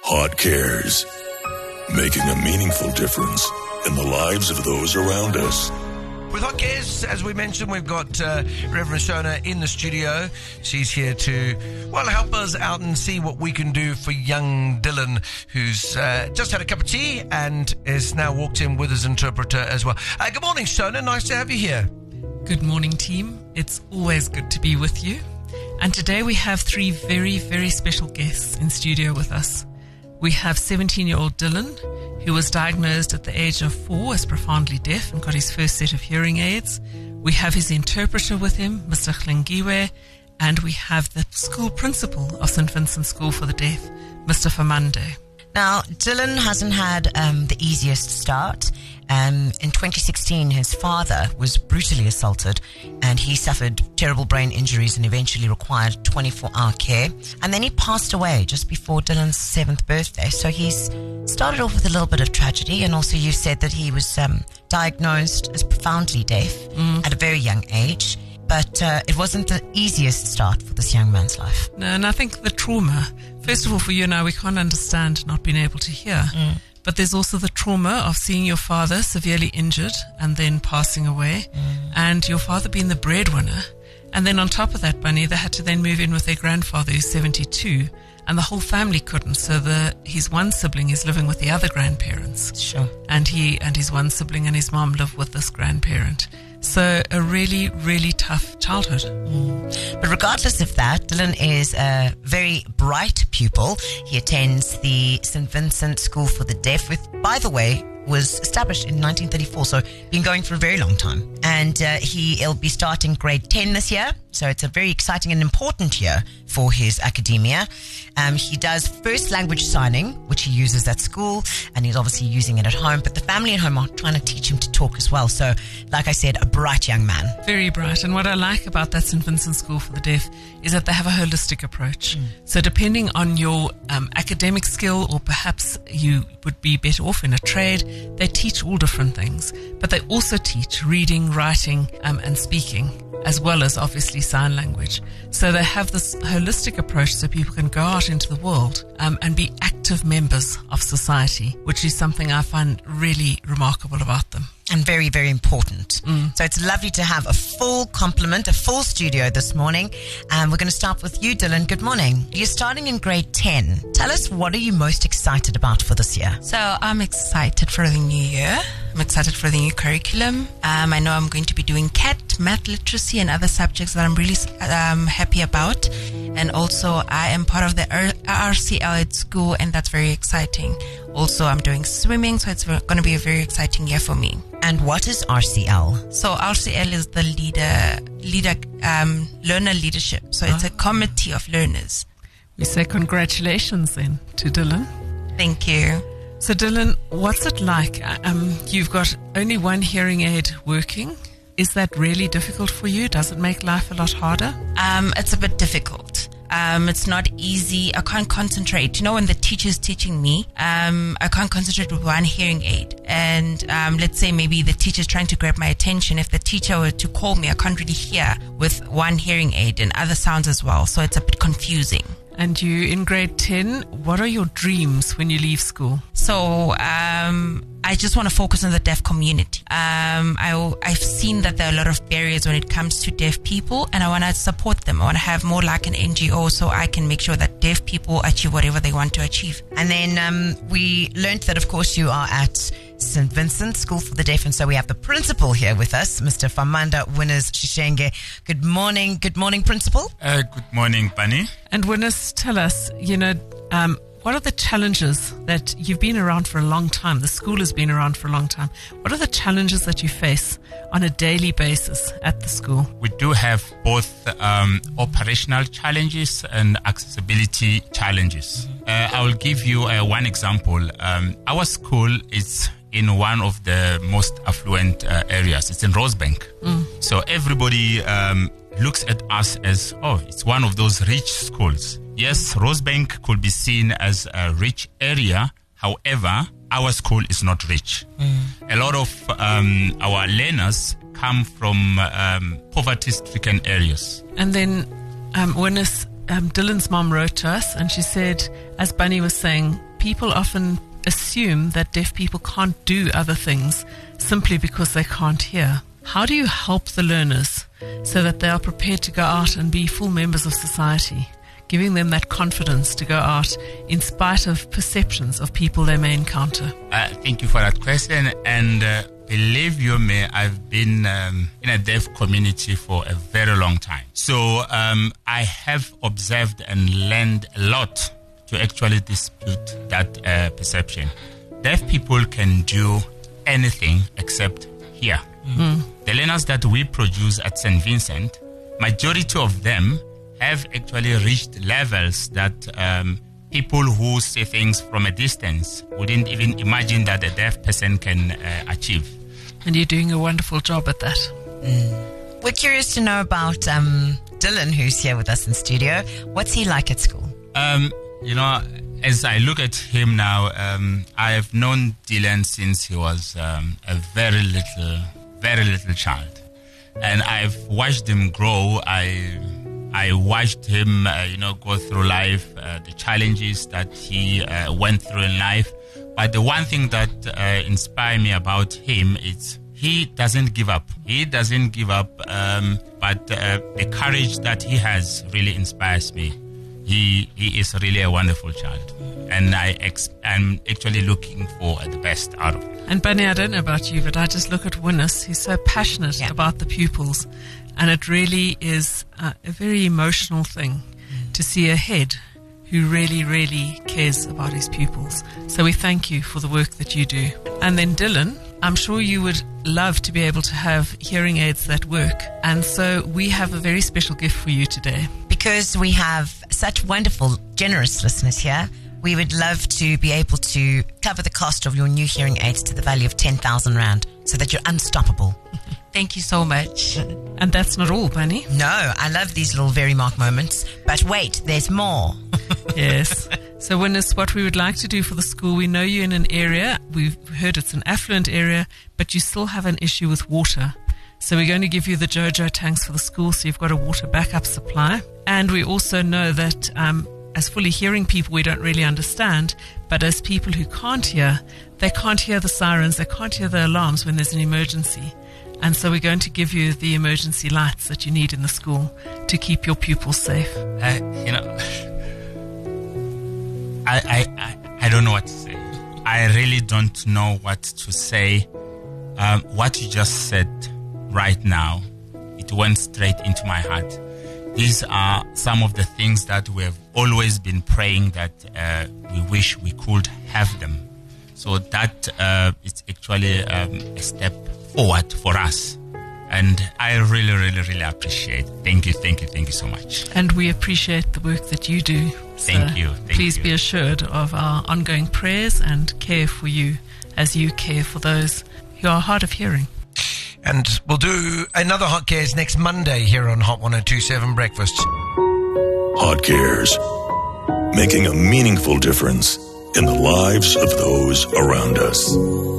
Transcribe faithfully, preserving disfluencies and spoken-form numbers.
Hot Cares, making a meaningful difference in the lives of those around us. With Hot Cares, as we mentioned, we've got uh, Reverend Shona in the studio. She's here to, well, help us out and see what we can do for young Dylan, who's uh, just had a cup of tea and has now walked in with his interpreter as well. Uh, good morning, Shona. Nice to have you here. Good morning, team. It's always good to be with you. And today we have three very, very special guests in studio with us. We have seventeen-year-old Dylan, who was diagnosed at the age of four as profoundly deaf and got his first set of hearing aids. We have his interpreter with him, Mister Hlengiwe, and we have the school principal of Saint Vincent School for the Deaf, Mister Famande. Now, Dylan hasn't had um, the easiest start. Um, in twenty sixteen, his father was brutally assaulted and he suffered terrible brain injuries and eventually required twenty-four hour care. And then he passed away just before Dylan's seventh birthday. So he's started off with a little bit of tragedy. And also you said that he was um, diagnosed as profoundly deaf mm. at a very young age. But uh, it wasn't the easiest start for this young man's life. No, and I think the trauma, first of all, for you and I, we can't understand not being able to hear. Mm. But there's also the trauma of seeing your father severely injured and then passing away, mm. and your father being the breadwinner. And then on top of that, Bunny, they had to then move in with their grandfather, who's seventy-two, and the whole family couldn't. So the his one sibling is living with the other grandparents. Sure. And he and his one sibling and his mom live with this grandparent. So a really, really tough childhood. Mm. But regardless of that, Dylan is a very bright pupil. He attends the Saint Vincent School for the Deaf, with, by the way, was established in nineteen thirty-four, so been going for a very long time. And uh, he'll be starting grade ten this year, so it's a very exciting and important year for his academia. Um, he does first language signing, which he uses at school, and he's obviously using it at home, but the family at home are trying to teach him to talk as well. So, like I said, a bright young man. Very bright. And what I like about that Saint Vincent School for the Deaf is that they have a holistic approach. Mm. So depending on your um, academic skill, or perhaps you would be better off in a trade, they teach all different things, but they also teach reading, writing, um, and speaking, as well as obviously sign language. So they have this holistic approach so people can go out into the world um, and be active members of society, which is something I find really remarkable about them. And very, very important. Mm. So it's lovely to have a full complement, a full studio this morning. And we're going to start with you, Dylan. Good morning. You're starting in grade ten. Tell us, what are you most excited about for this year? So I'm excited for the new year. I'm excited for the new curriculum. Um, I know I'm going to be doing C A T, math literacy, and other subjects that I'm really um, happy about. And also I am part of the R C L at school, and that's very exciting. Also, I'm doing swimming, so it's going to be a very exciting year for me. And what is R C L? So R C L is the leader, leader, um, learner leadership. So it's oh. a committee of learners. We say congratulations then to Dylan. Thank you. So Dylan, what's it like? Um, you've got only one hearing aid working. Is that really difficult for you? Does it make life a lot harder? Um, it's a bit difficult. Um, it's not easy. I can't concentrate. You know, when the teacher's teaching me, um, I can't concentrate with one hearing aid. And um, let's say maybe the teacher's trying to grab my attention. If the teacher were to call me, I can't really hear with one hearing aid and other sounds as well. So it's a bit confusing. And you in grade ten, what are your dreams when you leave school? So um, I just want to focus on the deaf community. Um, I, I've seen that there are a lot of barriers when it comes to deaf people, and I want to support them. I want to have more like an N G O so I can make sure that deaf people achieve whatever they want to achieve. And then um, we learned that, of course, you are at Saint Vincent School for the Deaf, and so we have the principal here with us, Mister Famande Winners Shishenge. Good morning. Good morning, Principal. Uh, good morning, Bunny. And Winners, tell us, you know, um, what are the challenges that you've been around for a long time? The school has been around for a long time. What are the challenges that you face on a daily basis at the school? We do have both um, operational challenges and accessibility challenges. Uh, I will give you uh, one example. Um, our school is in one of the most affluent uh, areas. It's in Rosebank. Mm. So everybody um, looks at us as, oh, it's one of those rich schools. Yes, Rosebank could be seen as a rich area. However, our school is not rich. Mm. A lot of um, our learners come from um, poverty-stricken areas. And then um, when this, um, Dylan's mom wrote to us and she said, as Bunny was saying, people often assume that deaf people can't do other things simply because they can't hear. How do you help the learners so that they are prepared to go out and be full members of society, giving them that confidence to go out in spite of perceptions of people they may encounter? Uh, thank you for that question. And uh, believe you me, I've been um, in a deaf community for a very long time. So um, I have observed and learned a lot to actually dispute that uh, perception. Deaf people can do anything except hear. Mm. The learners that we produce at Saint Vincent, majority of them have actually reached levels that um, people who see things from a distance wouldn't even imagine that a deaf person can uh, achieve. And you're doing a wonderful job at that. Mm. We're curious to know about um, Dylan, who's here with us in studio. What's he like at school? Um, you know, as I look at him now, um, I have known Dylan since he was um, a very little, very little child. And I've watched him grow. I I watched him, uh, you know, go through life, uh, the challenges that he uh, went through in life. But the one thing that uh, inspired me about him is he doesn't give up. He doesn't give up, um, but uh, the courage that he has really inspires me. He he is really a wonderful child, and I ex- I'm actually looking for the best out of him. And Bunny, I don't know about you, but I just look at Winnis. He's so passionate yeah. about the pupils, and it really is uh, a very emotional thing mm. to see a head who really, really cares about his pupils. So we thank you for the work that you do. And then Dylan, I'm sure you would love to be able to have hearing aids that work. And so we have a very special gift for you today. Because we have such wonderful, generous listeners here, we would love to be able to cover the cost of your new hearing aids to the value of ten thousand rand so that you're unstoppable. Thank you so much. And that's not all, Bunny. No, I love these little very mark moments. But wait, there's more. Yes. So, Winnis, what we would like to do for the school, we know you're in an area, we've heard it's an affluent area, but you still have an issue with water. So we're going to give you the JoJo tanks for the school, so you've got a water backup supply. And we also know that um, as fully hearing people, we don't really understand, but as people who can't hear, they can't hear the sirens, they can't hear the alarms when there's an emergency. And so we're going to give you the emergency lights that you need in the school to keep your pupils safe. Uh, you know, I, I, I, I don't know what to say. I really don't know what to say. Um, what you just said right now, it went straight into my heart. These are some of the things that we have always been praying that uh, we wish we could have them. So that uh, is actually um, a step forward for us. And I really, really, really appreciate it. Thank you, thank you, thank you so much. And we appreciate the work that you do. So thank you. Thank please you. be assured of our ongoing prayers and care for you as you care for those who are hard of hearing. And we'll do another Hot Cares next Monday here on Hot one oh two seven Breakfast. Hot Cares, making a meaningful difference in the lives of those around us.